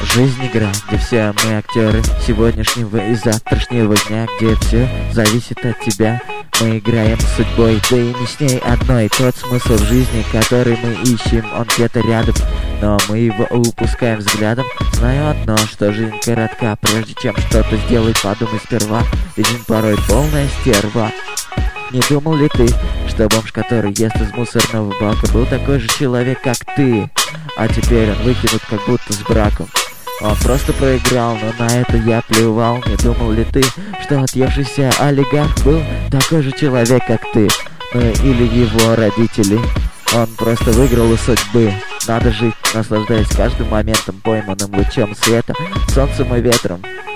Жизнь игра, где все мы актеры сегодняшнего и завтрашнего дня, где все зависит от тебя. Мы играем с судьбой, да и не с ней одной. Тот смысл в жизни, который мы ищем, он где-то рядом, но мы его упускаем взглядом. Знаю одно, что жизнь коротка, прежде чем что-то сделать, подумай сперва, ведь жизнь порой полная стерва. Не думал ли ты, что бомж, который ест из мусорного бака, был такой же человек, как ты, а теперь он выкинут как будто с браком? Он просто проиграл, но на это я плевал. Не думал ли ты, что отъевшийся олигарх был такой же человек, как ты? Ну или его родители? Он просто выиграл у судьбы. Надо жить, наслаждаясь каждым моментом, пойманным лучом света, солнцем и ветром.